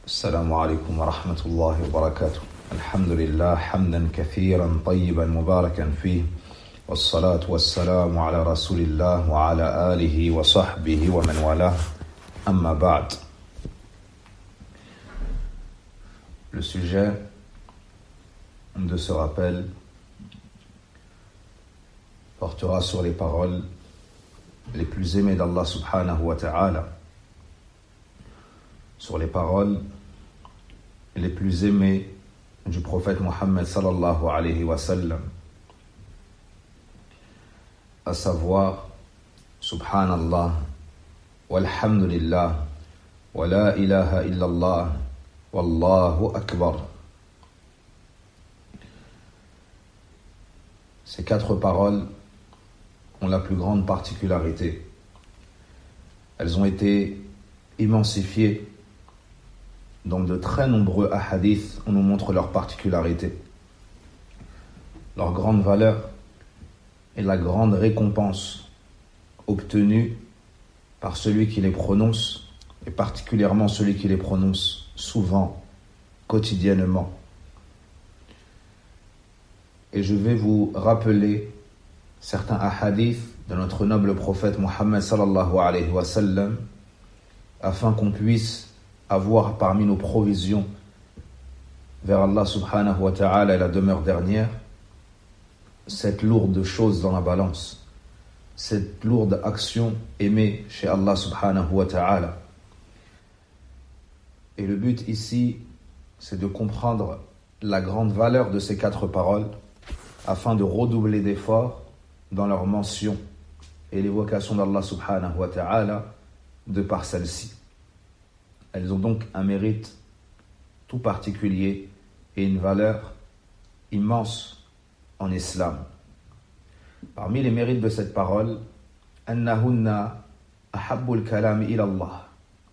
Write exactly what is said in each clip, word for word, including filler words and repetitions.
السلام عليكم ورحمة الله وبركاته. الحمد لله حمدا كثيرا طيبا مباركا فيه، والصلاة والسلام على رسول الله وعلى آله وصحبه ومن والاه. أما بعد. Le sujet de ce rappel portera sur les paroles les plus aimées d'Allah subhanahu wa ta'ala, sur les paroles les plus aimées du prophète Mohammed sallallahu alayhi wa sallam, à savoir Subhanallah, walhamdulillah, wa la ilaha illallah, wallahu akbar. Ces quatre paroles ont la plus grande particularité. Elles ont été immensifiées dans de très nombreux hadiths. On nous montre leur particularité, leur grande valeur et la grande récompense obtenue par celui qui les prononce, et particulièrement celui qui les prononce souvent, quotidiennement. Et je vais vous rappeler certains hadiths de notre noble prophète Mohammed sallallahu alayhi wa sallam, afin qu'on puisse avoir parmi nos provisions vers Allah subhanahu wa ta'ala et la demeure dernière cette lourde chose dans la balance, cette lourde action aimée chez Allah subhanahu wa ta'ala. Et le but ici, c'est de comprendre la grande valeur de ces quatre paroles afin de redoubler d'efforts dans leur mention et l'évocation d'Allah subhanahu wa ta'ala de par celle-ci. Elles ont donc un mérite tout particulier et une valeur immense en islam. Parmi les mérites de cette parole, annahunna ahabbul kalam ila Allah.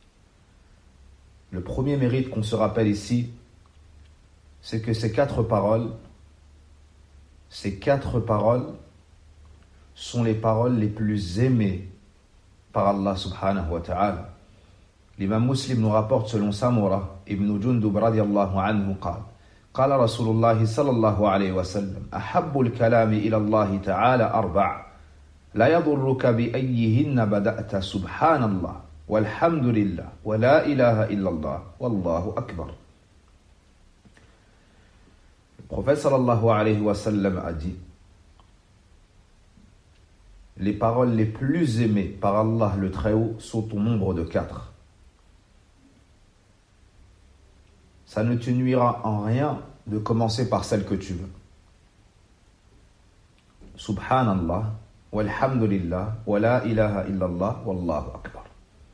Le premier mérite qu'on se rappelle ici, c'est que ces quatre paroles, ces quatre paroles sont les paroles les plus aimées par Allah subhanahu wa ta'ala. L'imam Muslim nous rapporte selon Samura ibn Jundub radiyallahu anhu قال قال رسول الله صلى الله عليه وسلم أحب الكلام إلى الله تعالى أربع لا يضرك بأيهن بدأت سبحان الله والحمد لله ولا إله إلا الله والله أكبر. Le prophète sallallahu alayhi wa sallam a dit: les paroles les plus aimées par Allah le Très-Haut sont au nombre de quatre. Ça ne te nuira en rien de commencer par celle que tu veux. Subhanallah, walhamdulillah, wa la ilaha illallah, wallahu akbar.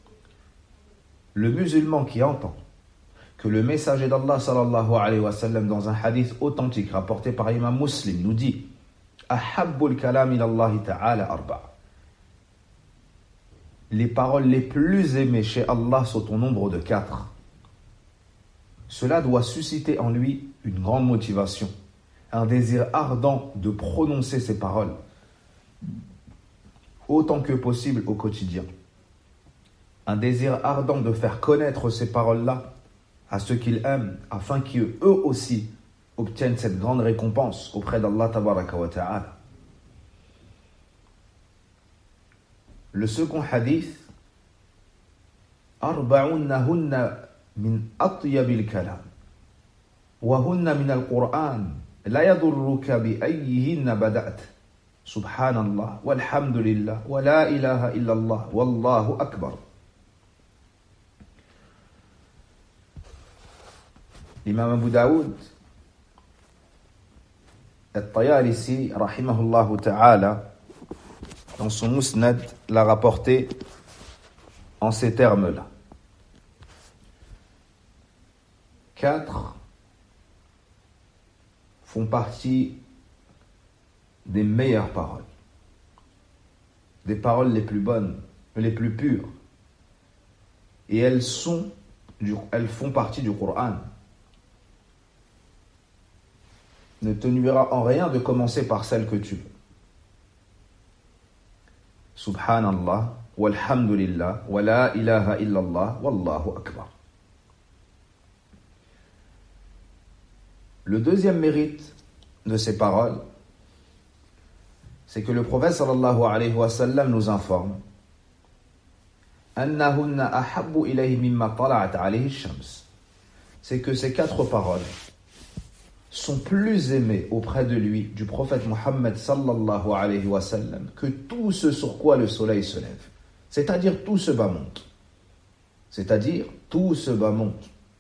Le musulman qui entend que le messager d'Allah sallallahu alayhi wa sallam dans un hadith authentique rapporté par Imam Muslim nous dit: Ahabbul kalam ilallahi ta'ala arba. Les paroles les plus aimées chez Allah sont au nombre de quatre. Cela doit susciter en lui une grande motivation, un désir ardent de prononcer ces paroles autant que possible au quotidien, un désir ardent de faire connaître ces paroles-là à ceux qu'ils aiment, afin qu'eux aussi obtiennent cette grande récompense auprès d'Allah tabaraka wa ta'ala. Le second hadith, arba'unnahunna من أطيب الكلام وهن من القرآن لا يضرك بأيهن بدأت سبحان الله والحمد لله ولا إله إلا الله والله أكبر. L'imam Abu Daoud At-Tayalisi rahimahullah ta'ala dans son Musnad l'a rapporté en ces termes-là: quatre font partie des meilleures paroles, des paroles les plus bonnes, les plus pures, et elles sont, du, elles font partie du Coran. Ne te nuira en rien de commencer par celle que tu veux. Subhanallah, walhamdulillah, wa la ilaha illallah, wallahu akbar. Le deuxième mérite de ces paroles, c'est que le prophète sallallahu alayhi wa sallam nous informe أَنَّهُنَّ أَحَبُّ إِلَيْهِ مِمَّا طَلَعَتْ عَلَيْهِ الشَّمْسُ. C'est que ces quatre paroles sont plus aimées auprès de lui, du prophète Muhammad sallallahu alayhi wa sallam, que tout ce sur quoi le soleil se lève. C'est-à-dire tout ce bas monde. C'est-à-dire tout ce bas monde.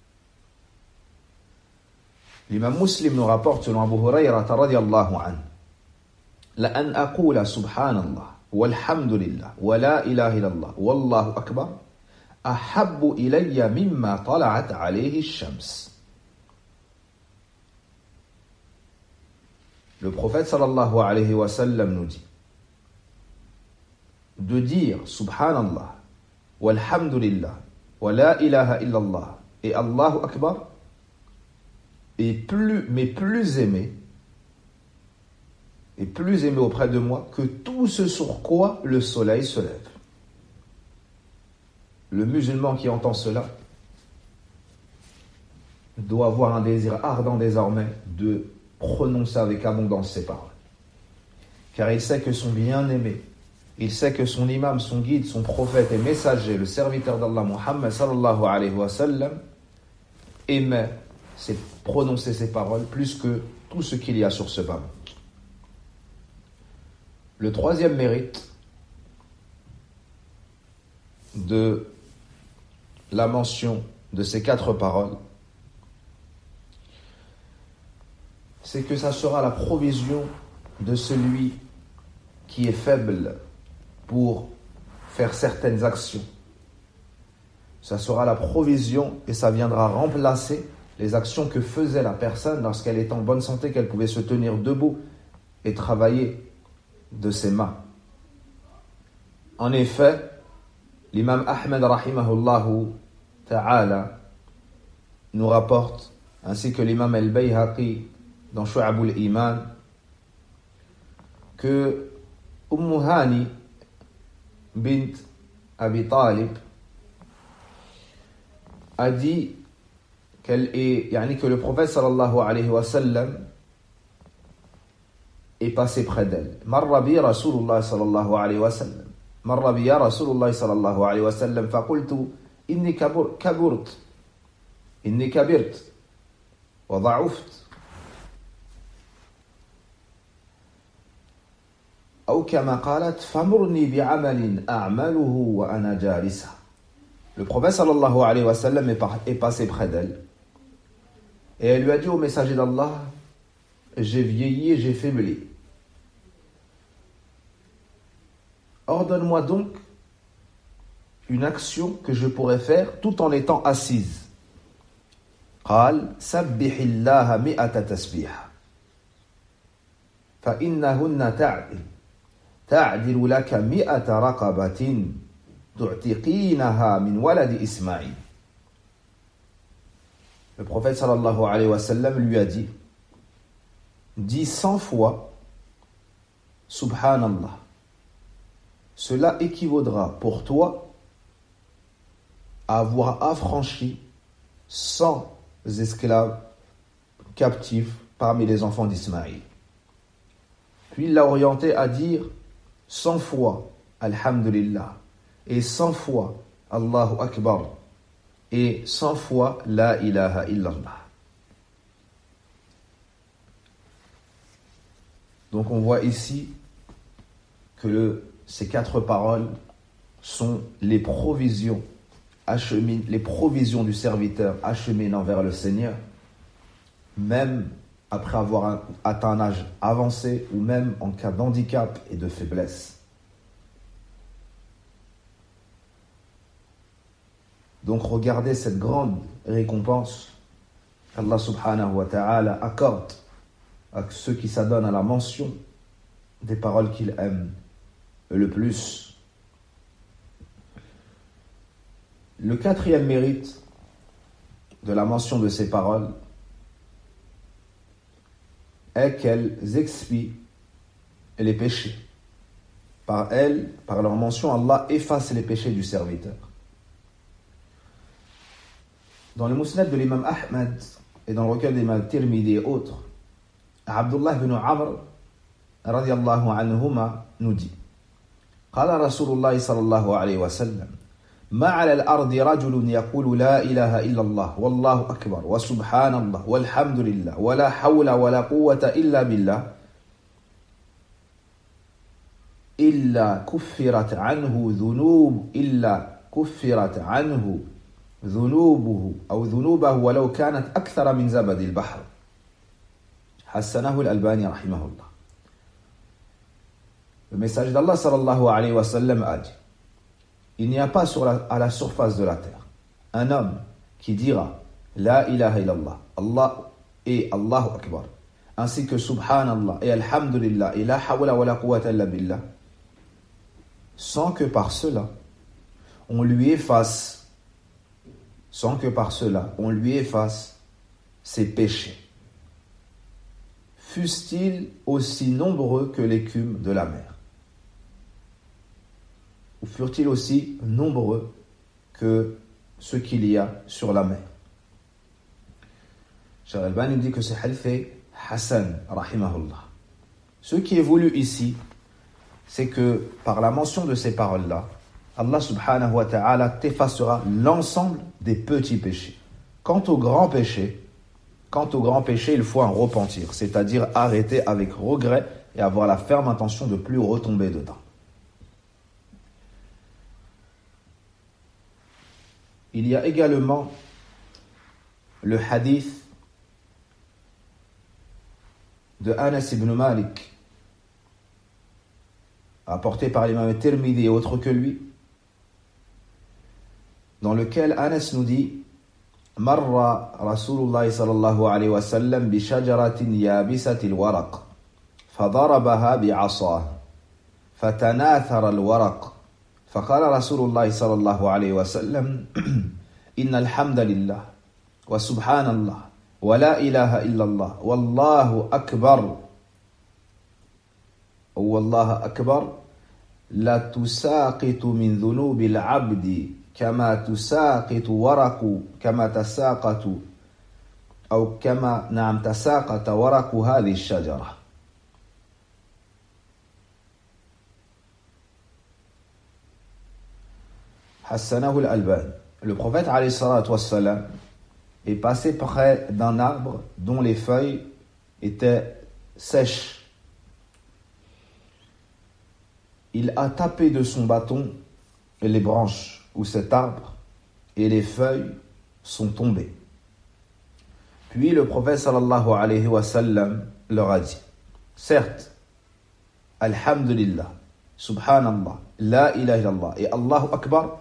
L'imam Muslim nous rapporte selon Abu Hurayrata radiyallahu anhu لأن أقول سبحان الله والحمد لله ولا إله إلا الله والله أكبر أحب إلي مما طلعت عليه الشمس. Le prophète sallallahu alayhi wa sallam nous dit de dire subhanallah walhamdulillah wa la ilaha illallah et Allahu Akbar est plus, mais plus aimé et plus aimé auprès de moi que tout ce sur quoi le soleil se lève. Le musulman qui entend cela doit avoir un désir ardent désormais de prononcer avec abondance ces paroles. Car il sait que son bien-aimé, il sait que son imam, son guide, son prophète et messager, le serviteur d'Allah Muhammad sallallahu alayhi wa sallam, aimait c'est prononcer ces paroles plus que tout ce qu'il y a sur ce bas. Le troisième mérite de la mention de ces quatre paroles, c'est que ça sera la provision de celui qui est faible pour faire certaines actions. Ça sera la provision et ça viendra remplacer les actions que faisait la personne lorsqu'elle était en bonne santé, qu'elle pouvait se tenir debout et travailler de ses mains. En effet, l'imam Ahmed rahimahullahu ta'ala nous rapporte, ainsi que l'imam al-Bayhaqi dans Shu'ab al-Iman, que Umm Hani bint Abi Talib a dit qu'elle est, yani que le prophète sallallahu alayhi wa sallam est passé près d'elle. Marra bi Rasulullah sallallahu alayhi wa sallam. Marra bi ya Rasulullah sallallahu alayhi wa sallam. Faqultu inni kaburt. Inni kabirt. Wa da'uft. Ou kama qalat famurni bi'amalin a'maluhu wa ana jalisa. Le prophète sallallahu alayhi wa sallam est, par, est passé près d'elle. Et elle lui a dit au messager d'Allah, j'ai vieilli et j'ai faibli. Ordonne-moi donc une action que je pourrais faire tout en étant assise. قال سبح الله مئة تسبيحة فإنهن تعدل تعدل لك مئة رقبة تعتقينها من ولد إسماعيل. Le prophète sallallahu alayhi wa sallam lui a dit, dis cent fois Subhanallah. Cela équivaudra pour toi à avoir affranchi cent esclaves captifs parmi les enfants d'Ismaïl. Puis il l'a orienté à dire cent fois Alhamdulillah et cent fois Allahu Akbar et cent fois La ilaha illallah. Donc on voit ici que le, ces quatre paroles sont les provisions achemine, les provisions du serviteur acheminant vers le Seigneur, même après avoir atteint un âge avancé ou même en cas d'handicap et de faiblesse. Donc regardez cette grande récompense qu'Allah subhanahu wa ta'ala accorde à ceux qui s'adonnent à la mention des paroles qu'il aime le plus. Le quatrième mérite de la mention de ces paroles est qu'elles expient les péchés. Par elles, par leur mention, Allah efface les péchés du serviteur. Dans le Musnad de l'imam Ahmad et dans le recueil des Imam Tirmidhi et autres, Abdullah ibn Amr radiyallahu anhuma nous dit قال رسول الله صلى الله عليه وسلم ما على الأرض رجل يقول لا إله إلا الله والله أكبر وسبحان الله والحمد لله ولا حول ولا قوة إلا بالله إلا كفرت عنه ذنوب إلا كفرت عنه ذنوبه أو ذنوبه ولو كانت أكثر من زبد البحر حسنه الألباني رحمه الله. Le message d'Allah sallallahu alayhi wa sallam a dit: il n'y a pas sur la, à la surface de la terre un homme qui dira La ilaha illallah, Allah et Allahu Akbar, ainsi que Subhanallah et Alhamdulillah et La hawla wa la quwwata illa billah, sans que par cela on lui efface, sans que par cela on lui efface ses péchés, fussent-ils aussi nombreux que l'écume de la mer. Ou furent-ils aussi nombreux que ce qu'il y a sur la mer. Cheikh Al-Albani dit que ce hadith est Hassan, rahimahullah. Ce qui est voulu ici, c'est que par la mention de ces paroles-là, Allah subhanahu wa ta'ala t'effacera l'ensemble des petits péchés. Quant au grand péché, quant au grand péché, il faut en repentir, c'est-à-dire arrêter avec regret et avoir la ferme intention de ne plus retomber dedans. Il y a également le hadith de Anas ibn Malik, apporté par l'imam Tirmidhi et autres que lui, dans lequel Anas nous dit Marra Rasulullah sallallahu alayhi wa sallam bi shajaratin yabisati al-waraq fadarabaha bi'asah fatanathara al-waraq فقال رسول الله صلى الله عليه وسلم إن الحمد لله وسبحان الله ولا إله إلا الله والله أكبر والله أكبر لا تساقط من ذنوب العبد كما تساقط ورق كما تساقط أو كما نعم تساقط ورق هذه الشجرة. Hassanahu al-Albani. Le prophète alayhi salatu wassalam est passé près d'un arbre dont les feuilles étaient sèches. Il a tapé de son bâton les branches ou cet arbre et les feuilles sont tombées. Puis le prophète sallallahu alayhi wa sallam leur a dit: certes, Alhamdulillah, Subhanallah, La ilaha illallah et Allahu Akbar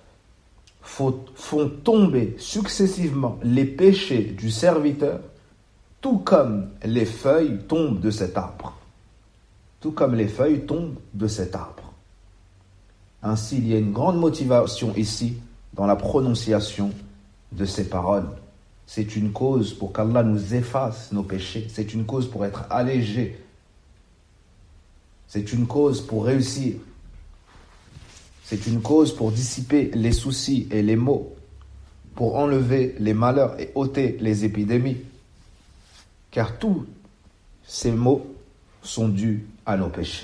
font tomber successivement les péchés du serviteur, tout comme les feuilles tombent de cet arbre. Tout comme les feuilles tombent de cet arbre. Ainsi, il y a une grande motivation ici dans la prononciation de ces paroles. C'est une cause pour qu'Allah nous efface nos péchés. C'est une cause pour être allégé. C'est une cause pour réussir. C'est une cause pour dissiper les soucis et les maux, pour enlever les malheurs et ôter les épidémies. Car tous ces maux sont dus à nos péchés.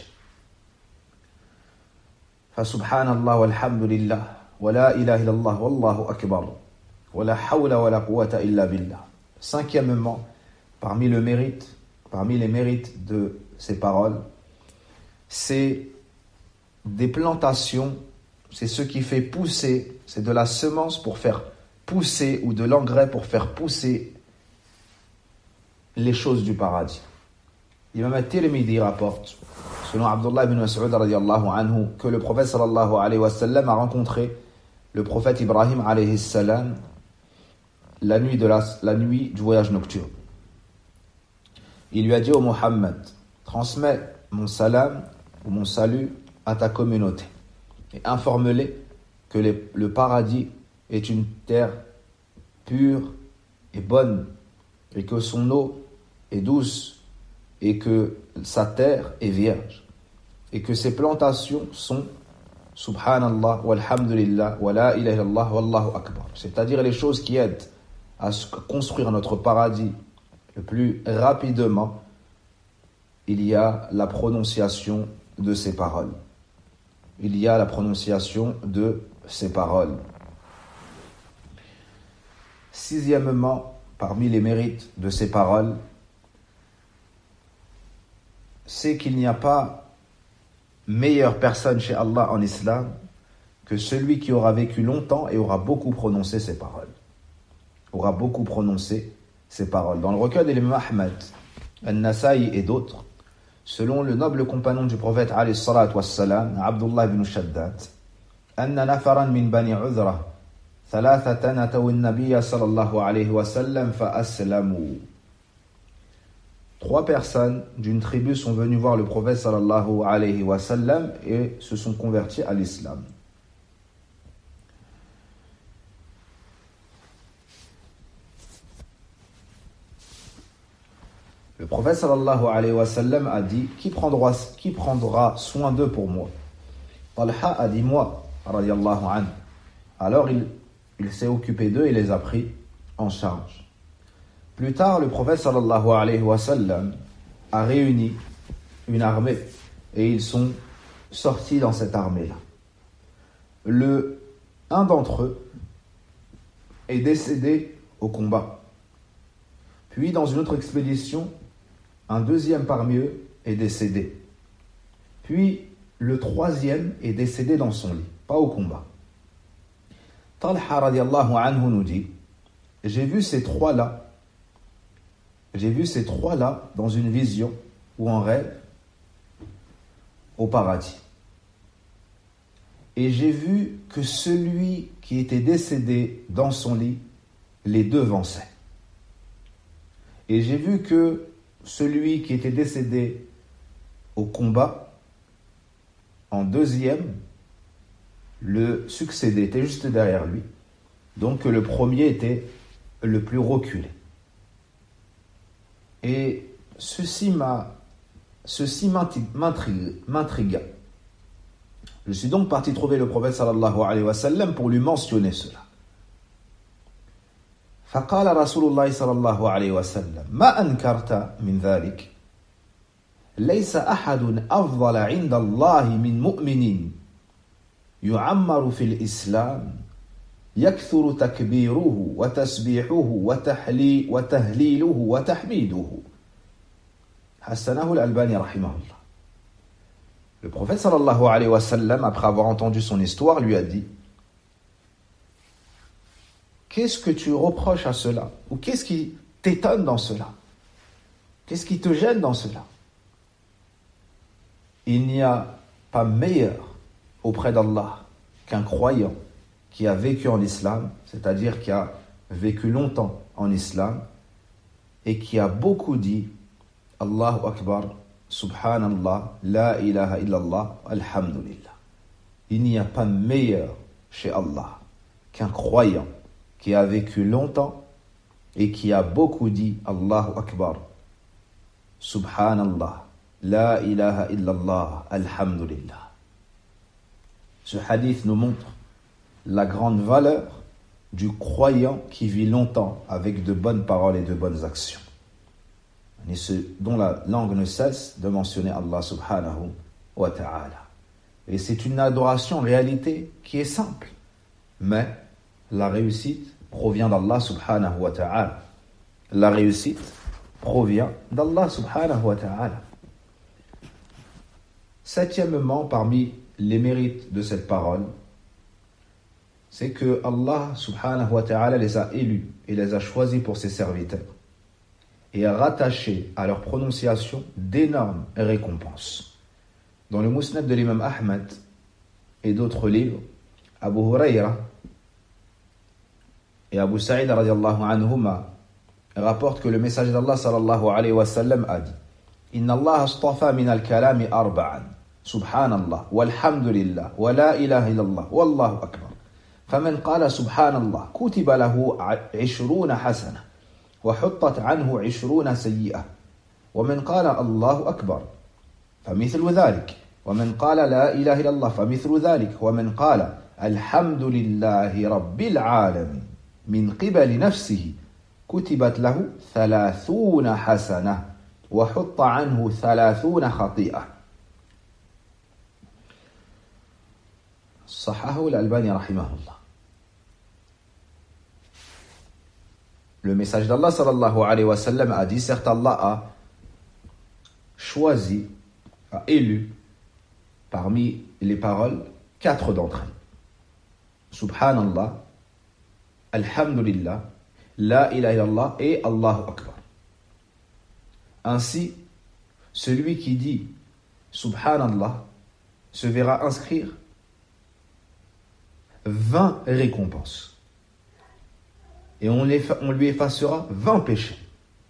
Fa subhanallah walhamdulillah wa la ilaha illallah wallahu akbar wa la hawla wa la quwwata illa billah. Cinquièmement, parmi le mérite, parmi les mérites de ces paroles, c'est des plantations. C'est ce qui fait pousser, c'est de la semence pour faire pousser ou de l'engrais pour faire pousser les choses du paradis. L'imam At-Tirmidhi rapporte, selon Abdullah ibn Mas'ud radiyallahu anhu, que le prophète sallallahu alayhi wa sallam a rencontré le prophète Ibrahim alayhi salam la nuit, de la, la nuit du voyage nocturne. Il lui a dit: ô Muhammad, transmets mon salam ou mon salut à ta communauté. Et informe-les que les, le paradis est une terre pure et bonne, et que son eau est douce, et que sa terre est vierge, et que ses plantations sont Subhanallah, walhamdulillah, wa la ilaha illallah, wallahu akbar. C'est-à-dire les choses qui aident à construire notre paradis le plus rapidement, il y a la prononciation de ces paroles. Il y a la prononciation de ces paroles. Sixièmement, parmi les mérites de ces paroles, c'est qu'il n'y a pas meilleure personne chez Allah en islam que celui qui aura vécu longtemps et aura beaucoup prononcé ces paroles. Aura beaucoup prononcé ces paroles. Dans le recueil de l'imam Ahmad, An-Nasa'i et d'autres, selon le noble compagnon du prophète alayhi salatu wassalam, Abdullah ibn Shaddad, أن نفرا من بني عذرة ثلاثة أتوا النبي صلى الله عليه وسلم فأسلموا. Trois personnes d'une tribu sont venues voir le prophète sallallahu alayhi wa sallam et se sont convertis à l'islam. Le prophète sallallahu alayhi wa sallam a dit, qui prendra, qui prendra soin d'eux pour moi? Talha a dit, moi, radiyallahu anhu. Alors il, il s'est occupé d'eux et les a pris en charge. Plus tard, le prophète sallallahu alayhi wa sallam a réuni une armée et ils sont sortis dans cette armée-là. Le, un d'entre eux est décédé au combat. Puis, dans une autre expédition, un deuxième parmi eux est décédé. Puis, le troisième est décédé dans son lit, pas au combat. Talha radiallahu anhu nous dit, j'ai vu ces trois-là, j'ai vu ces trois-là dans une vision ou en rêve au paradis. Et j'ai vu que celui qui était décédé dans son lit les devançait. Et j'ai vu que celui qui était décédé au combat, en deuxième, le succédé était juste derrière lui. Donc le premier était le plus reculé. Et ceci m'a, ceci m'intrigua. Je suis donc parti trouver le prophète sallallahu alayhi wa sallam pour lui mentionner cela. فقال رسول الله صلى الله عليه وسلم ما أنكرت من ذلك ليس أحد أفضل عند الله من مؤمن يعمر في الإسلام يكثر تكبيره وتسبيحه وتحلي وتهليله وتحميده حسنه الألباني رحمه الله. Le prophète sallallahu alayhi wa sallam, après avoir entendu son histoire, lui a dit: qu'est-ce que tu reproches à cela? Ou qu'est-ce qui t'étonne dans cela? Qu'est-ce qui te gêne dans cela? Il n'y a pas meilleur auprès d'Allah qu'un croyant qui a vécu en islam, c'est-à-dire qui a vécu longtemps en islam et qui a beaucoup dit Allahu Akbar, Subhanallah, La ilaha illallah, Alhamdulillah. Il n'y a pas meilleur chez Allah qu'un croyant qui a vécu longtemps et qui a beaucoup dit Allahu Akbar, Subhanallah, La ilaha illallah, Alhamdulillah. Ce hadith nous montre la grande valeur du croyant qui vit longtemps avec de bonnes paroles et de bonnes actions. Et ce dont la langue ne cesse de mentionner Allah subhanahu wa ta'ala. Et c'est une adoration en réalité qui est simple. Mais la réussite provient d'Allah subhanahu wa ta'ala. La réussite provient d'Allah subhanahu wa ta'ala. Septièmement, parmi les mérites de cette parole, c'est que Allah subhanahu wa ta'ala les a élus et les a choisis pour ses serviteurs et a rattaché à leur prononciation d'énormes récompenses. Dans le Musnad de l'imam Ahmad et d'autres livres, Abu Hurayra et Abu Sa'id radiallahu anhuma rapportent que le messager d'Allah sallallahu alayhi wa sallam a dit: Inna Allah astafa min al-kalami arba'an, subhanallah, walhamdulillah, wa la ilaha illallah, wallahu akbar. فمن قال سبحان الله كتب له عشرون حسنة وحطت عنه عشرون سيئة ومن قال الله أكبر فمثل ذلك ومن قال لا إله إلا الله فمثل ذلك ومن قال الحمد لله رب العالمين من قبل نفسه كتبت له ثلاثون حسنة وحط عنه ثلاثون خطيئة. صححه الألباني رحمه الله. Le message d'Allah sallallahu alayhi wa sallam a dit, certes Allah a choisi, a élu parmi les paroles quatre d'entre elles. Subhanallah, Alhamdulillah, La ilaha illallah et Allahu Akbar. Ainsi, celui qui dit Subhanallah se verra inscrire vingt récompenses. Et on, les, on lui effacera vingt péchés.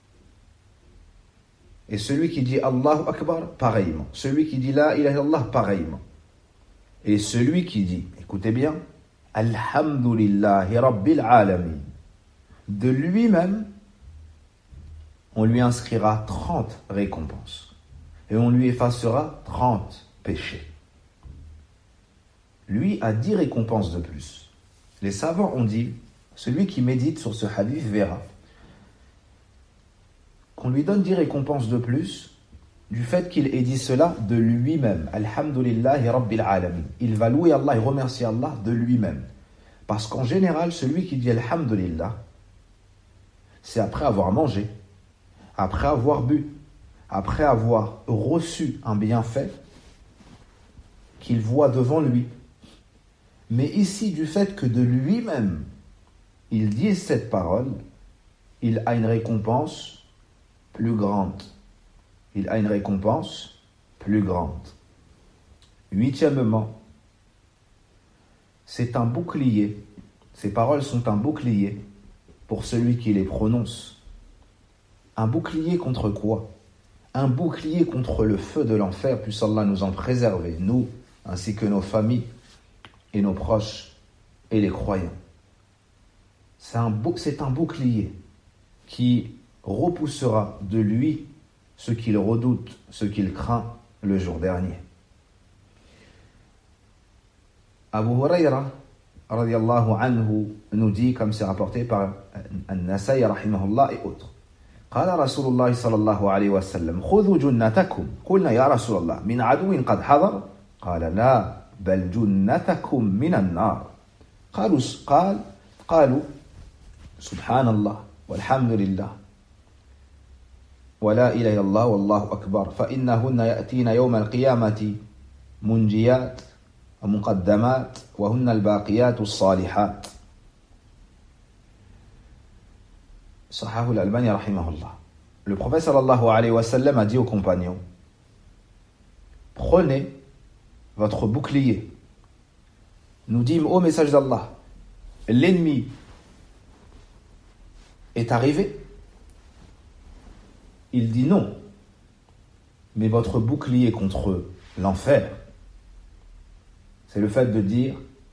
Et celui qui dit Allahu Akbar, pareillement. Celui qui dit La ilaha illallah, pareillement. Et celui qui dit, écoutez bien, Alhamdulillahi Rabbil Alamin, de lui-même, on lui inscrira trente récompenses. Et on lui effacera trente péchés. Lui a dix récompenses de plus. Les savants ont dit, celui qui médite sur ce hadith verra qu'on lui donne dix récompenses de plus du fait qu'il ait dit cela de lui-même. Alhamdulillahi Rabbil Alamin. Il va louer Allah et remercier Allah de lui-même. Parce qu'en général, celui qui dit Alhamdulillah, c'est après avoir mangé, après avoir bu, après avoir reçu un bienfait qu'il voit devant lui. Mais ici, du fait que de lui-même, il dise cette parole, il a une récompense plus grande. Il a une récompense plus grande. Huitièmement, c'est un bouclier. Ces paroles sont un bouclier pour celui qui les prononce. Un bouclier contre quoi? Un bouclier contre le feu de l'enfer, puisse Allah nous en préserver, nous, ainsi que nos familles et nos proches et les croyants. C'est un, bou- c'est un bouclier qui repoussera de lui ce qu'il redoute, ce qu'il craint le jour dernier. Abu Huraira radiyallahu anhu nous dit, comme c'est rapporté par An-Nasai rahimahullah et autres, قال رسول الله صلى الله عليه وسلم خذوا جنتكم قلنا يا رسول الله من عدو قد حضر قال لا بل جنتكم من النار قالوا قال قالوا سبحان الله والحمد لله ولا إله إلا الله والله أكبر فإنهن يأتين يوم القيامة منجيات ومقدمات وهن الباقيات الصالحات. Sahahu al-Albani rahimahullah. Le prophète sallallahu alayhi wa sallam a dit aux compagnons, prenez votre bouclier. Nous dîmes au message d'Allah, l'ennemi est arrivé. Il dit non, mais votre bouclier contre l'enfer, c'est le fait de dire,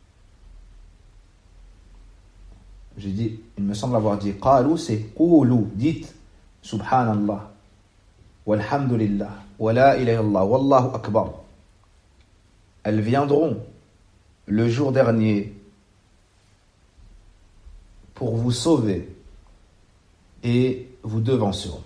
j'ai dit, il me semble avoir dit, qalu, c'est qulu, dites, subhanallah, walhamdulillah, wa la ilaha illallah, wallahu akbar. Elles viendront le jour dernier pour vous sauver et vous devanceront.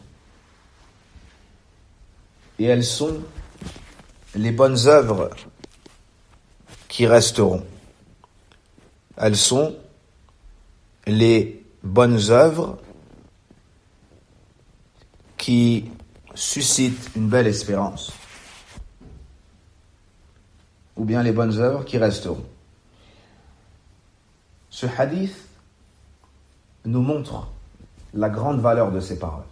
Et elles sont les bonnes œuvres qui resteront. Elles sont les bonnes œuvres qui suscitent une belle espérance. Ou bien les bonnes œuvres qui resteront. Ce hadith nous montre la grande valeur de ces paroles.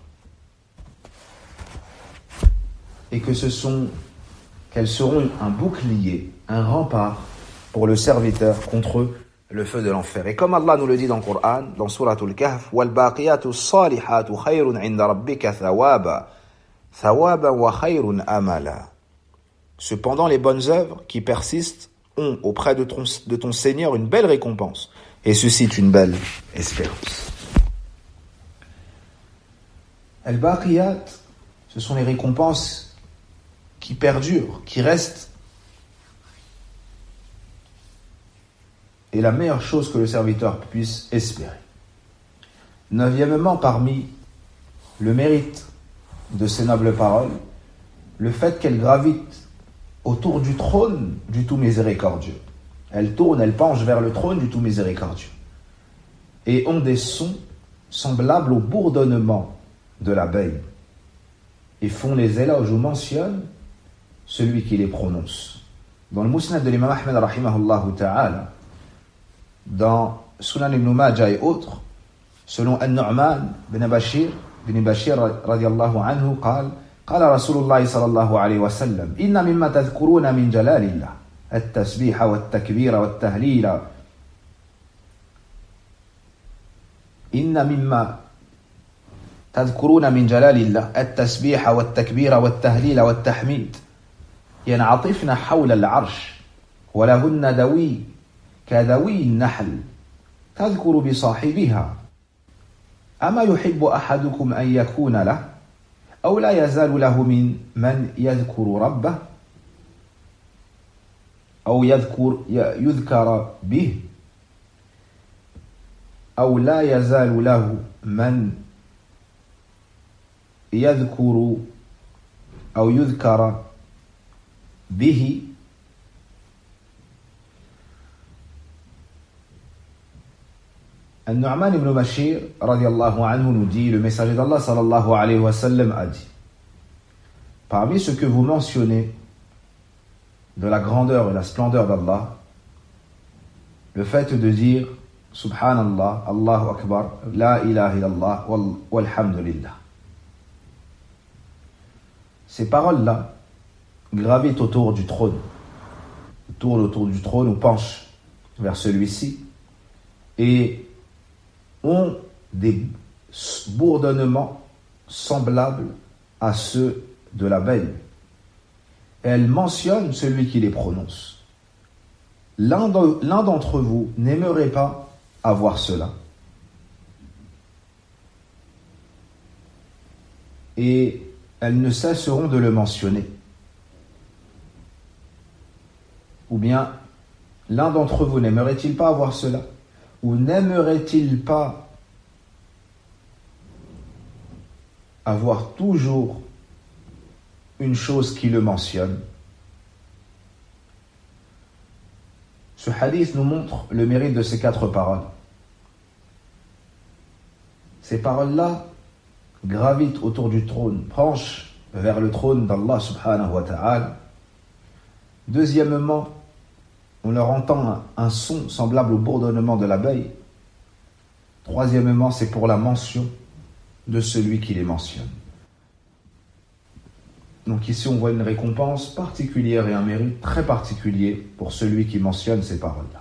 Et que ce sont, qu'elles seront un bouclier, un rempart pour le serviteur contre le feu de l'enfer. Et comme Allah nous le dit dans le Coran, dans Surat Al-Kahf, وَالْبَاقِيَاتُ الصَّالِحَاتُ خَيْرٌ عِنْدَ رَبِّكَ ثَوَابًا ثَوَابًا وَخَيْرٌ أَمَلًا. Cependant, les bonnes œuvres qui persistent ont auprès de ton, de ton Seigneur une belle récompense et suscitent une belle espérance. Al-Baqiyat, ce sont les récompenses qui perdurent, qui restent. Et la meilleure chose que le serviteur puisse espérer. Neuvièmement, parmi le mérite de ces nobles paroles, le fait qu'elles gravitent autour du trône du tout miséricordieux. Elles tournent, elles penchent vers le trône du tout miséricordieux et ont des sons semblables au bourdonnement de l'abeille et font les éloges ou mentionnent celui qui les prononce. Dans le Musnad de l'imam Ahmed rahimahullah ta'ala, dans Sunan ibn Majah et autres, selon An-Nu'man bin Bashir bin Bashir radiyallahu anhu, قال قال رسول الله صلى الله عليه وسلم إن مما تذكرون من جلال الله التسبيح والتكبير والتهليل إن مما تذكرون من جلال الله التسبيح والتكبير والتهليل والتحميد ينعطفن حول العرش ولهن دوي كذوي النحل تذكر بصاحبها أما يحب أحدكم أن يكون له أو لا يزال له من من يذكر ربه أو يذكر يذكر به أو لا يزال له من يذكر أو يذكر به An-Nu'man ibn Bashir radiallahu anhu nous dit, le messager d'Allah sallallahu alayhi wa sallam a dit, parmi ce que vous mentionnez de la grandeur et la splendeur d'Allah, le fait de dire Subhanallah, Allahu Akbar, La ilaha illallah, walhamdulillah. Ces paroles-là gravitent autour du trône, tournent autour du trône ou penchent vers celui-ci et ont des bourdonnements semblables à ceux de l'abeille. Elles mentionnent celui qui les prononce. L'un d'entre vous n'aimerait pas avoir cela. Et elles ne cesseront de le mentionner. Ou bien, l'un d'entre vous n'aimerait-il pas avoir cela? Ou n'aimerait-il pas avoir toujours une chose qui le mentionne? Ce hadith nous montre le mérite de ces quatre paroles. Ces paroles-là gravitent autour du trône, penchent vers le trône d'Allah subhanahu wa ta'ala. Deuxièmement, on leur entend un, un son semblable au bourdonnement de l'abeille. Troisièmement, c'est pour la mention de celui qui les mentionne. Donc ici, on voit une récompense particulière et un mérite très particulier pour celui qui mentionne ces paroles-là.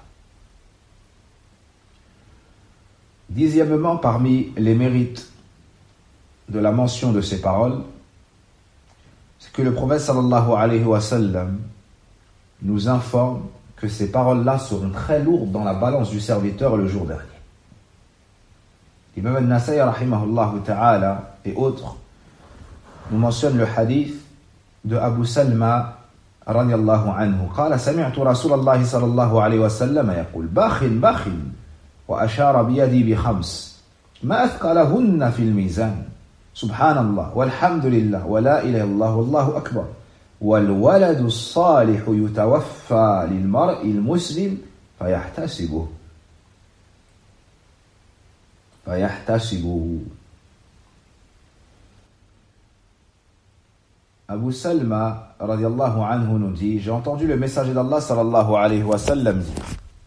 Dixièmement, parmi les mérites de la mention de ces paroles, c'est que le prophète sallallahu alayhi wa sallam nous informe que ces paroles-là seront très lourdes dans la balance du serviteur le jour dernier. L'imam al-Nasai rahimahullah ta'ala et autres nous mentionnent le hadith de Abu Salma radiyallahu anhu. قال سمعت رسول الله صلى الله عليه وسلم يقول باخ باخ وأشار بيدي بخمس ما أثقلهن في الميزان سبحان الله والحمد لله ولا إله إلا الله والله أكبر والولد الصالح يتوفى للمرء المسلم فيحتسبه فيحتسبه. Abu Salma radiyallahu anhu nous dit, j'ai entendu le messager d'Allah sallallahu alayhi wa sallam dire,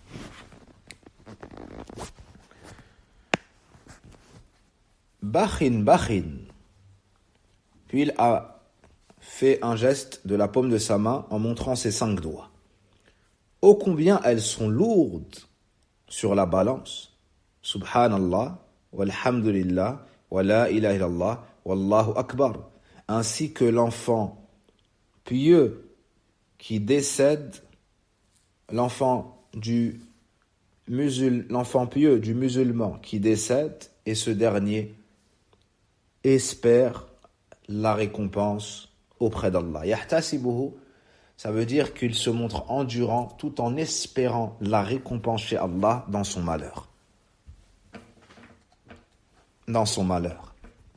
Bachin, bachin. Puis il a fait un geste de la paume de sa main en montrant ses cinq doigts. Ô combien elles sont lourdes sur la balance. Subhanallah, walhamdulillah, wa la ilaha illallah, wallahu akbar. Ainsi que l'enfant pieux qui décède, l'enfant du musul, l'enfant pieux du musulman qui décède, et ce dernier espère la récompense auprès d'Allah. Yahtasibuhu, ça veut dire qu'il se montre endurant tout en espérant la récompense chez Allah dans son malheur. dans son malheur.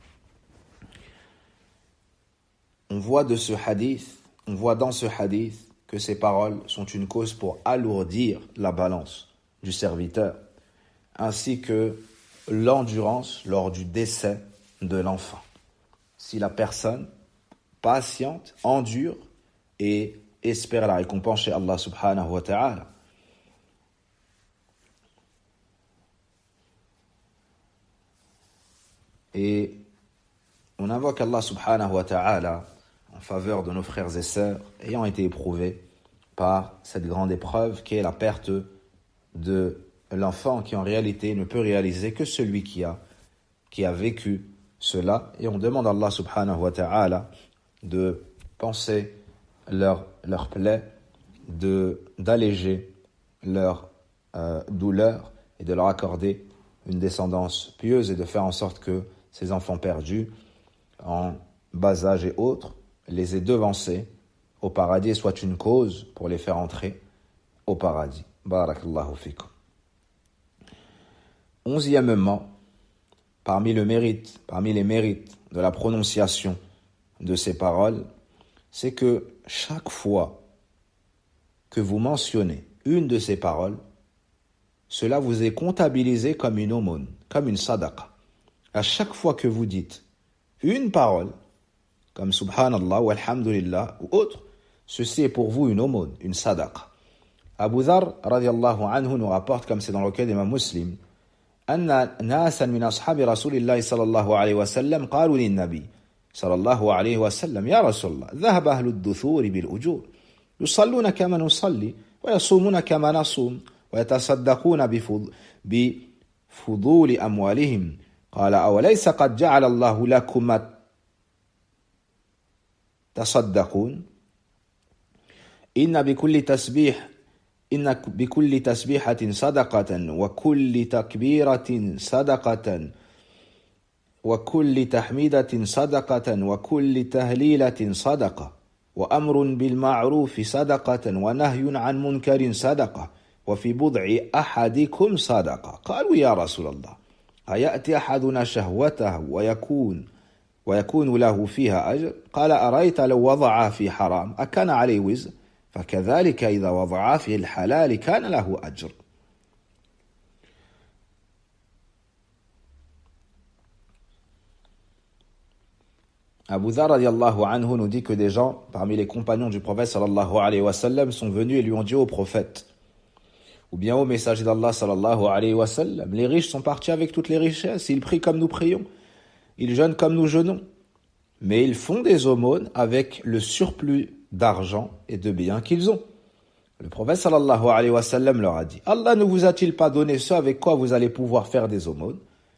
On voit de ce hadith, on voit dans ce hadith que ces paroles sont une cause pour alourdir la balance du serviteur, ainsi que l'endurance lors du décès de l'enfant. Si la personne patiente, endure et espère la récompense chez Allah subhanahu wa ta'ala. Et on invoque Allah subhanahu wa ta'ala en faveur de nos frères et sœurs ayant été éprouvés par cette grande épreuve qui est la perte de l'enfant qui en réalité ne peut réaliser que celui qui a, qui a vécu cela. Et on demande à Allah subhanahu wa ta'ala de penser leur, leur plaie, de, d'alléger leur euh, douleur et de leur accorder une descendance pieuse et de faire en sorte que ces enfants perdus en bas âge et autres les aient devancés au paradis et soient une cause pour les faire entrer au paradis. Barakallahu fikum. Onzièmement, parmi le mérite, parmi les mérites de la prononciation de ces paroles, c'est que chaque fois que vous mentionnez une de ces paroles, cela vous est comptabilisé comme une aumône, comme une sadaqa. À chaque fois que vous dites une parole, comme subhanallah ou alhamdulillah ou autre, ceci est pour vous une aumône, une sadaqa. Abu Dharr radiyallahu anhu nous rapporte, comme c'est dans le cas d'Imam Muslim, أن ناسا من أصحاب رسول الله صلى الله عليه وسلم قالوا للنبي صلى الله عليه وسلم يا رسول الله ذهب أهل الدثور بالأجور يصلون كما نصلي ويصومون كما نصوم ويتصدقون بفضول أموالهم قال أوليس قد جعل الله لكم تصدقون إن بكل تسبيح إن بكل تسبيحة صدقة وكل تكبيرة صدقة وكل تحميدة صدقة وكل تهليلة صدقة وأمر بالمعروف صدقة ونهي عن منكر صدقة وفي بضع أحدكم صدقة قالوا يا رسول الله أيأتي أحدنا شهوته ويكون ويكون له فيها أجر قال أرأيت لو وضعها في حرام أكان عليه وزر فكذلك إذا وضعها في الحلال كان له أجر. Abu Dharr radiallahu anhu nous dit que des gens parmi les compagnons du prophète sallallahu alayhi wa sallam sont venus et lui ont dit au prophète ou bien au messager d'Allah sallallahu alayhi wa sallam, les riches sont partis avec toutes les richesses, ils prient comme nous prions, ils jeûnent comme nous jeûnons, mais ils font des aumônes avec le surplus d'argent et de biens qu'ils ont. Le prophète sallallahu alayhi wa sallam leur a dit, Allah ne vous a-t-il pas donné ce avec quoi vous allez pouvoir faire des aumônes?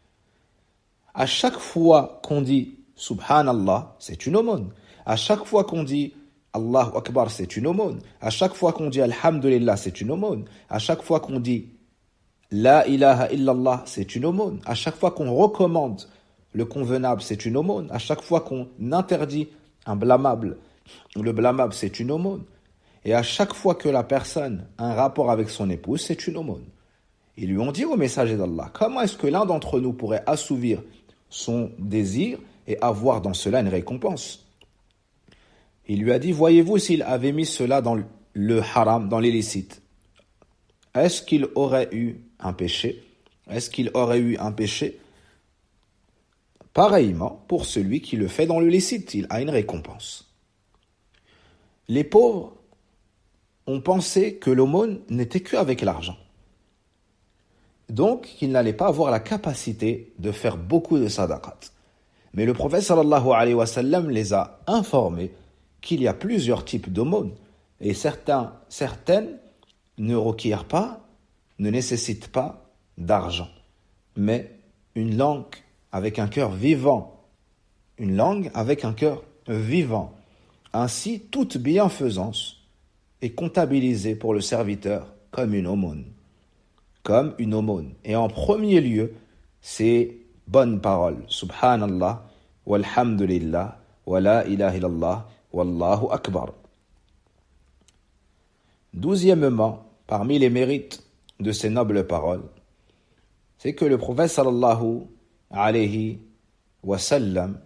À chaque fois qu'on dit Subhanallah, c'est une aumône. À chaque fois qu'on dit Allahu Akbar, c'est une aumône. À chaque fois qu'on dit Alhamdulillah, c'est une aumône. À chaque fois qu'on dit La ilaha illallah, c'est une aumône. À chaque fois qu'on recommande le convenable, c'est une aumône. À chaque fois qu'on interdit un blâmable, le blâmable, c'est une aumône. Et à chaque fois que la personne a un rapport avec son épouse, c'est une aumône. Ils lui ont dit au messager d'Allah, comment est-ce que l'un d'entre nous pourrait assouvir son désir et avoir dans cela une récompense? Il lui a dit, voyez-vous s'il avait mis cela dans le haram, dans l'illicite, est-ce qu'il aurait eu un péché? Est-ce qu'il aurait eu un péché? Pareillement, pour celui qui le fait dans le licite, il a une récompense. Les pauvres ont pensé que l'aumône n'était qu'avec l'argent. Donc, qu'ils n'allaient pas avoir la capacité de faire beaucoup de sadaqat. Mais le prophète sallallahu alayhi wa sallam les a informés qu'il y a plusieurs types d'aumônes. Et certains, certaines ne requièrent pas, ne nécessitent pas d'argent, mais une langue avec un cœur vivant. Une langue avec un cœur vivant. Ainsi, toute bienfaisance est comptabilisée pour le serviteur comme une aumône. Comme une aumône. Et en premier lieu, c'est bonnes paroles. Subhanallah, walhamdulillah, wa la ilaha illallah, wallahu akbar. Douzièmement, parmi les mérites de ces nobles paroles, c'est que le prophète sallallahu alayhi wa sallam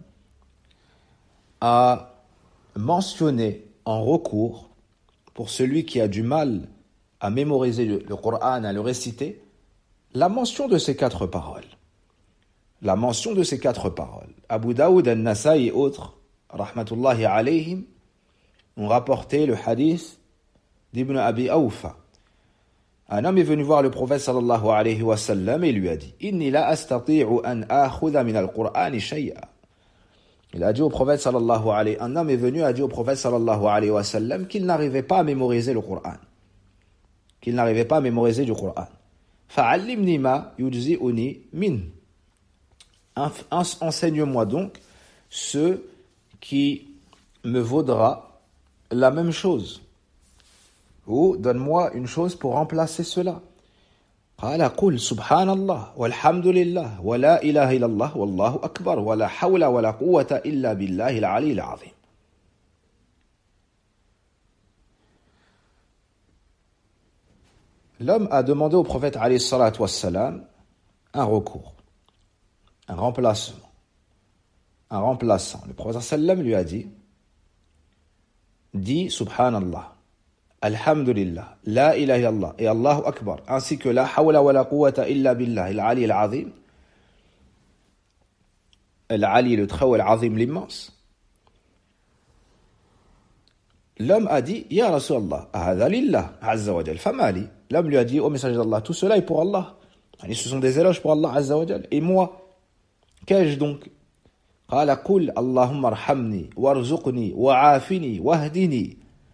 a mentionné en recours, pour celui qui a du mal à mémoriser le, le Coran, à le réciter, la mention de ces quatre paroles. La mention de ces quatre paroles. Abu Daoud, An-Nasai et autres, rahmatullahi alayhim, ont rapporté le hadith d'Ibn Abi Awfa. Un homme est venu voir le prophète sallallahu alayhi wa sallam et lui a dit: Inni la astati'u an akhudha min al-Qur'ani shay'a. Il a dit au prophète sallallahu alayhi wa sallam, un homme est venu a dit au prophète sallallahu alayhi wa sallam qu'il n'arrivait pas à mémoriser le Coran. Qu'il n'arrivait pas à mémoriser du Coran. Fa'allimni ma yujzi'uni min. Enseigne-moi donc ce qui me vaudra la même chose. Ou donne-moi une chose pour remplacer cela. قال قل سبحان الله والحمد لله ولا إله إلا الله والله أكبر ولا حول ولا قوة إلا بالله العلي العظيم. L'homme a demandé au prophète alayhi salatu wassalam un recours, un remplacement, un remplaçant. Le prophète sallam lui a dit: dis subhanallah, alhamdulillah, la ilaha illallah et Allahu akbar, ainsi que la hawla wa la quwwata illa billah al-ali al-azim. Al-ali, le très haut, al-azim, l'immense. L'homme a dit: ya Rasulallah, hadha lillah azza wa jal, famali. L'homme lui a dit: ô messager d'Allah, tout cela est pour Allah. Ce sont des éloges pour Allah azza wa jal. Et moi, qu'ai-je donc? قال قل اللهم ارحمني وارزقني وعافني واهدني.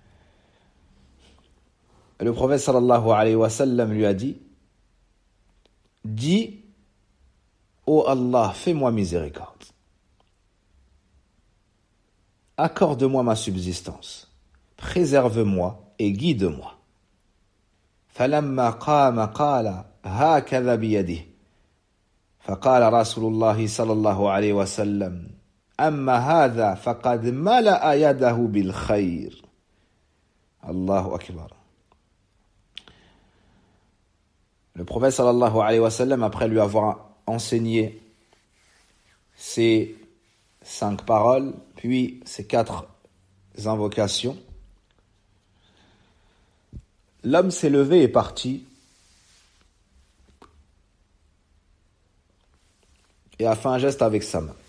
Le prophète sallallahu alayhi wa sallam lui a dit: dis, ô Allah, fais-moi miséricorde, accorde-moi ma subsistance, préserve-moi et guide-moi. فلما قام قال هكذا بيده فقال رسول الله صلى الله عليه وسلم أما هذا فقد ملأ يده بالخير. الله أكبر. Le prophète sallallahu alayhi wa sallam, après lui avoir enseigné ces cinq paroles, puis ces quatre invocations, l'homme s'est levé et parti et a fait un geste avec sa main.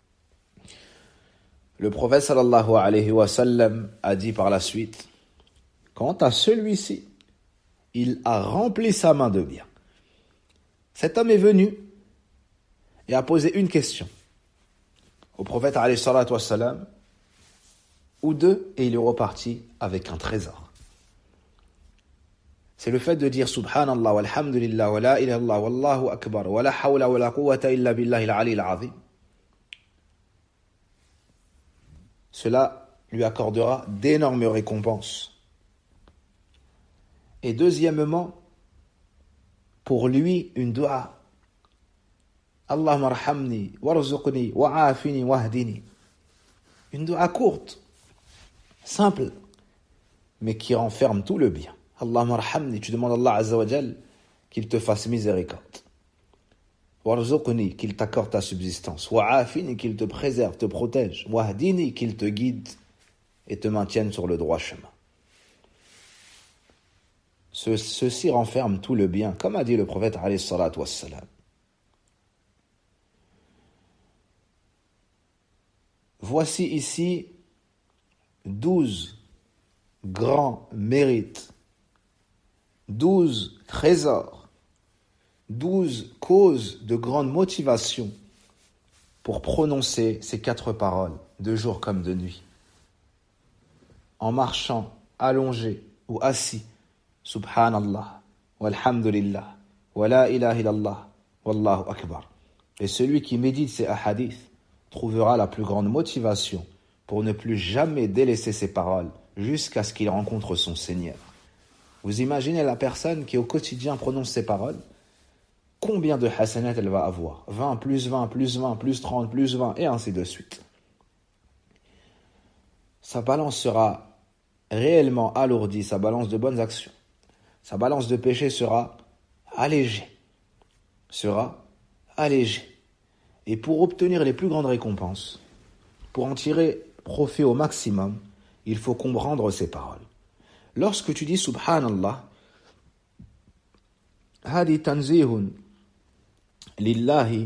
Le prophète sallallahu alayhi wa sallam a dit par la suite: quant à celui-ci, il a rempli sa main de bien. Cet homme est venu et a posé une question au prophète alayhi salatu wassalam, ou deux, et il est reparti avec un trésor. C'est le fait de dire subhanallah walhamdulillah wa la ilaha illallah wallahu akbar wa la hawla wa la quwwata illa billahi al-ali al-azim. Cela lui accordera d'énormes récompenses. Et deuxièmement, pour lui, une dua. Allahumma arhamni, warzuqni, wa'afini, wahdini. Une dua courte, simple, mais qui renferme tout le bien. Allahumma arhamni, tu demandes à Allah Azza wa Jal qu'il te fasse miséricorde. Warzuqni, qu'il t'accorde ta subsistance. Wa'afini, qu'il te préserve, te protège. Wahdini, qu'il te guide et te maintienne sur le droit chemin. Ce, ceci renferme tout le bien, comme a dit le prophète alayhi salatu wassalam. Voici ici douze grands mérites, douze trésors, douze causes de grande motivation pour prononcer ces quatre paroles, de jour comme de nuit. En marchant, allongé ou assis, subhanallah, walhamdulillah, wa la ilaha illallah, wallahu akbar. Et celui qui médite ces hadiths trouvera la plus grande motivation pour ne plus jamais délaisser ces paroles jusqu'à ce qu'il rencontre son Seigneur. Vous imaginez la personne qui au quotidien prononce ces paroles, combien de hasanat elle va avoir? vingt, plus vingt, plus vingt, plus trente, plus vingt, et ainsi de suite. Sa balance sera réellement alourdie, sa balance de bonnes actions. Sa balance de péché sera allégée. Sera allégée. Et pour obtenir les plus grandes récompenses, pour en tirer profit au maximum, il faut comprendre ces paroles. Lorsque tu dis Subhanallah, هذه تنزيه لله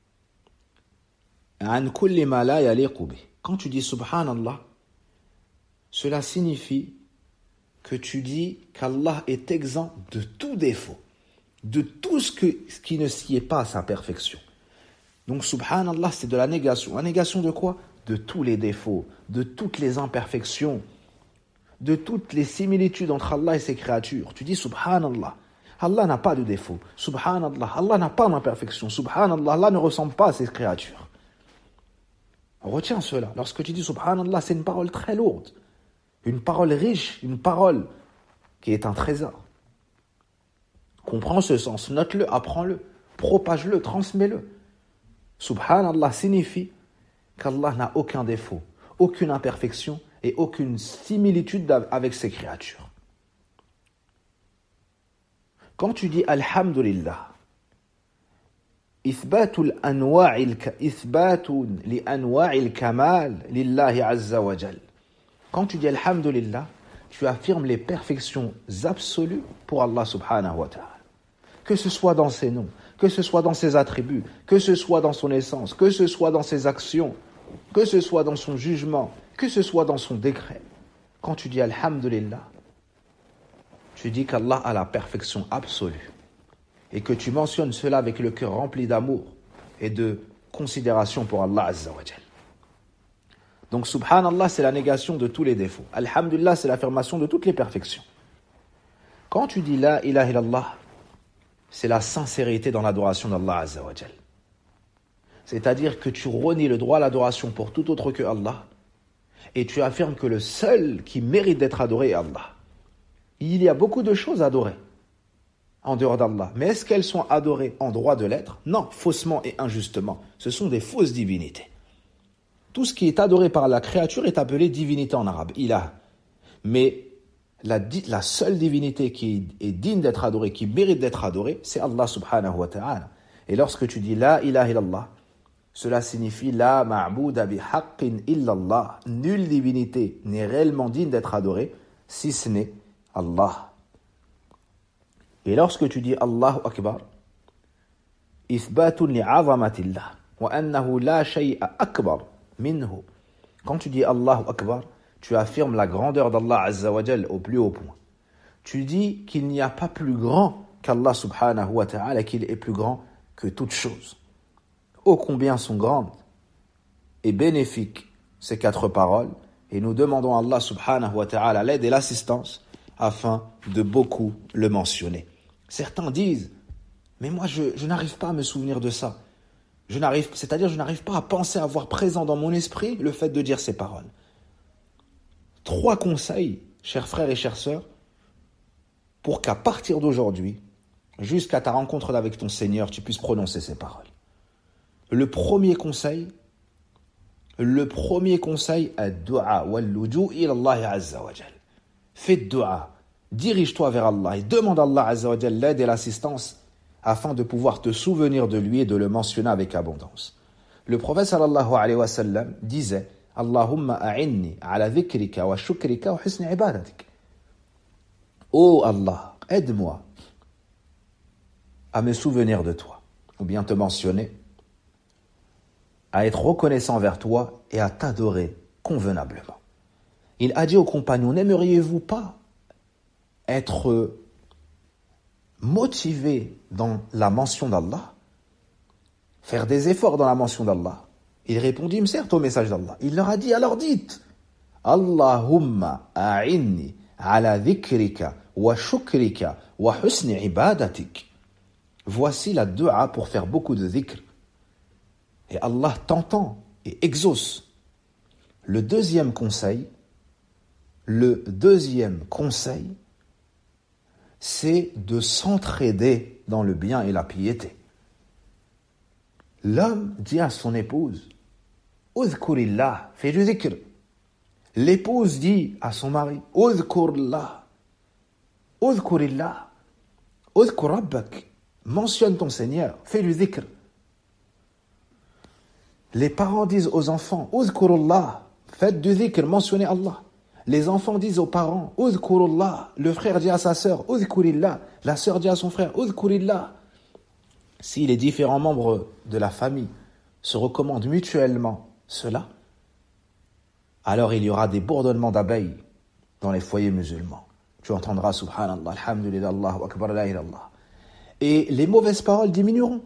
عن كل ما لا يليق به. Quand tu dis Subhanallah, cela signifie que tu dis qu'Allah est exempt de tout défaut, de tout ce, que, ce qui ne s'y est pas à sa perfection. Donc Subhanallah, c'est de la négation. La négation de quoi? De tous les défauts, de toutes les imperfections, de toutes les similitudes entre Allah et ses créatures. Tu dis Subhanallah, Allah n'a pas de défaut. Subhanallah, Allah n'a pas d'imperfection. Subhanallah, Allah ne ressemble pas à ses créatures. Retiens cela. Lorsque tu dis Subhanallah, c'est une parole très lourde. Une parole riche, une parole qui est un trésor. Comprends ce sens, note-le, apprends-le, propage-le, transmets-le. Subhanallah signifie qu'Allah n'a aucun défaut, aucune imperfection et aucune similitude avec ses créatures. Quand tu dis Alhamdulillah, إثبات الأنواع الك... إثبات لأنواع الكمال لله عز وجل. Quand tu dis Alhamdulillah, tu affirmes les perfections absolues pour Allah subhanahu wa ta'ala. Que ce soit dans ses noms, que ce soit dans ses attributs, que ce soit dans son essence, que ce soit dans ses actions, que ce soit dans son jugement, que ce soit dans son décret. Quand tu dis Alhamdulillah, tu dis qu'Allah a la perfection absolue et que tu mentionnes cela avec le cœur rempli d'amour et de considération pour Allah azza wa jal. Donc Subhanallah, c'est la négation de tous les défauts. Alhamdulillah, c'est l'affirmation de toutes les perfections. Quand tu dis La ilaha illallah, c'est la sincérité dans l'adoration d'Allah azza wa jal. C'est-à-dire que tu renies le droit à l'adoration pour tout autre que Allah et tu affirmes que le seul qui mérite d'être adoré est Allah. Il y a beaucoup de choses à adorer en dehors d'Allah. Mais est-ce qu'elles sont adorées en droit de l'être? Non, faussement et injustement. Ce sont des fausses divinités. Tout ce qui est adoré par la créature est appelé divinité en arabe, ilah. Mais la, la seule divinité qui est digne d'être adorée, qui mérite d'être adorée, c'est Allah subhanahu wa ta'ala. Et lorsque tu dis La ilaha illallah, cela signifie La ma'bouda bi haqqin illallah. Nulle divinité n'est réellement digne d'être adorée, si ce n'est Allah. Et lorsque tu dis Allahu Akbar, Ithbatun li'azamatillah, wa annahu la shay'a akbar minhu. Quand tu dis Allahu Akbar, tu affirmes la grandeur d'Allah Azza wa Jal au plus haut point. Tu dis qu'il n'y a pas plus grand qu'Allah subhanahu wa ta'ala, qu'il est plus grand que toutes choses. Ô combien sont grandes et bénéfiques ces quatre paroles, et nous demandons à Allah subhanahu wa ta'ala l'aide et l'assistance afin de beaucoup le mentionner. Certains disent, mais moi je, je n'arrive pas à me souvenir de ça. Je n'arrive, c'est-à-dire je n'arrive pas à penser à avoir présent dans mon esprit le fait de dire ces paroles. Trois conseils, chers frères et chères sœurs, pour qu'à partir d'aujourd'hui, jusqu'à ta rencontre avec ton Seigneur, tu puisses prononcer ces paroles. Le premier conseil, le premier conseil, ad-du'a wal-luju' ila Allah azza wa jal. Fais dua, dirige-toi vers Allah et demande à Allah azza wa jal l'aide et l'assistance afin de pouvoir te souvenir de lui et de le mentionner avec abondance. Le prophète sallallahu alayhi wa sallam disait Allahumma a'inni ala dhikrika wa shukrika wa husni ibadatik. Oh Allah, aide-moi à me souvenir de toi, ou bien te mentionner, à être reconnaissant vers toi et à t'adorer convenablement. Il a dit aux compagnons, n'aimeriez-vous pas être motivés dans la mention d'Allah, faire des efforts dans la mention d'Allah? Ils répondîmes certes au message d'Allah. Il leur a dit, alors dites, Allahumma a'inni ala dhikrika wa shukrika wa husni ibadatik. Voici la dua pour faire beaucoup de dhikr. Et Allah t'entend et exauce. Le deuxième conseil, le deuxième conseil, c'est de s'entraider dans le bien et la piété. L'homme dit à son épouse, Udhkurillah, fais du dhikr. L'épouse dit à son mari, Udhkurillah, Udhkurillah, Udhkur Rabbak, mentionne ton Seigneur, fais du dhikr. Les parents disent aux enfants, Uzkurullah, faites du dhikr, mentionnez Allah. Les enfants disent aux parents, Uzkurullah. Le frère dit à sa sœur, Uzkurillah. La sœur dit à son frère, Uzkurillah. Si les différents membres de la famille se recommandent mutuellement cela, alors il y aura des bourdonnements d'abeilles dans les foyers musulmans. Tu entendras Subhanallah, Alhamdulillah, Allahu Akbar, la ilaha illallah. Et les mauvaises paroles diminueront.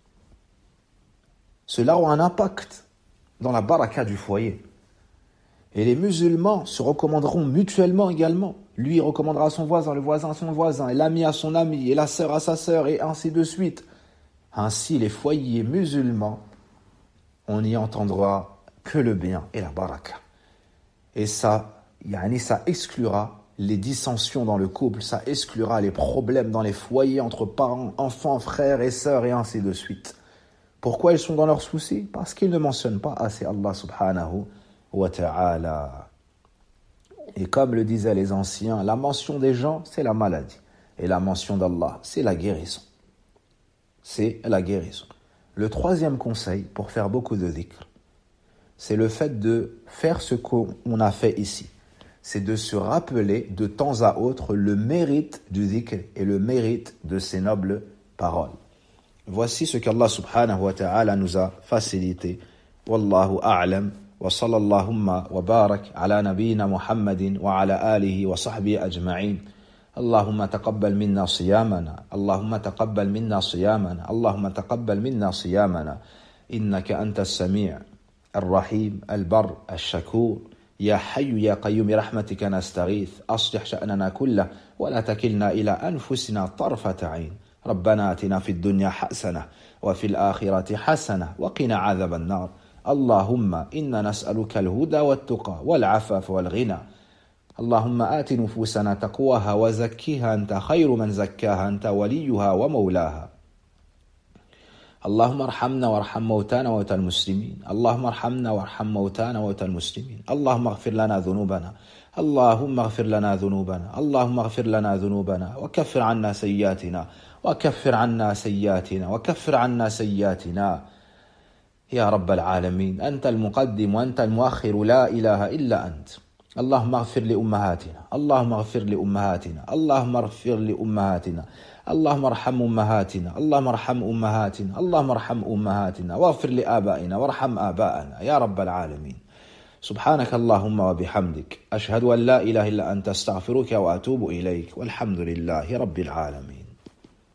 Cela aura un impact dans la baraka du foyer. Et les musulmans se recommanderont mutuellement également. Lui recommandera à son voisin, le voisin à son voisin, et l'ami à son ami, et la sœur à sa sœur, et ainsi de suite. Ainsi, les foyers musulmans, on n'y entendra que le bien et la baraka. Et ça, yani ça exclura les dissensions dans le couple, ça exclura les problèmes dans les foyers entre parents, enfants, frères et sœurs, et ainsi de suite. Pourquoi ils sont dans leurs soucis? Parce qu'ils ne mentionnent pas assez Allah subhanahu wa ta'ala. Et comme le disaient les anciens, la mention des gens, c'est la maladie. Et la mention d'Allah, c'est la guérison. C'est la guérison. Le troisième conseil pour faire beaucoup de dhikr, c'est le fait de faire ce qu'on a fait ici. C'est de se rappeler de temps à autre le mérite du dhikr et le mérite de ces nobles paroles. Voici ce qu'Allah subhanahu wa ta'ala nous a facilité. Wallahu a'lam. Wa sallallahu wa barak ala nabiyyina Muhammadin wa ala alihi wa sahbihi ajma'in. اللهم تقبل منا صيامنا اللهم تقبل منا صيامنا اللهم تقبل منا صيامنا إنك أنت السميع الرحيم البر الشكور يا حي يا قيوم برحمتك نستغيث أصلح شأننا كله ولا تكلنا إلى أنفسنا طرفة عين ربنا آتنا في الدنيا حسنة وفي الآخرة حسنة وقنا عذاب النار اللهم إنا نسألك الهدى والتقى والعفاف والغنى اللهم آت نفوسنا تقواها وزكها أنت خير من زكاها أنت وليها ومولاها اللهم ارحمنا وارحم موتانا وموتى المسلمين اللهم ارحمنا وارحم موتانا وموتى المسلمين اللهم اغفر لنا ذنوبنا اللهم اغفر لنا ذنوبنا اللهم اغفر لنا ذنوبنا وكفر عنا سيئاتنا وكفر عنا سيئاتنا وكفر عنا سيئاتنا يا رب العالمين أنت المقدم وأنت المؤخر لا إله إلا أنت اللهم اغفر لأمهاتنا اللهم اغفر لأمهاتنا اللهم اغفر لأمهاتنا اللهم ارحم أمهاتنا اللهم ارحم أمهاتنا اللهم ارحم أمهاتنا واغفر لآبائنا وارحم آباءنا يا رب العالمين سبحانك اللهم وبحمدك أشهد أن لا إله إلا أنت استغفرك وأتوب إليك والحمد لله رب العالمين.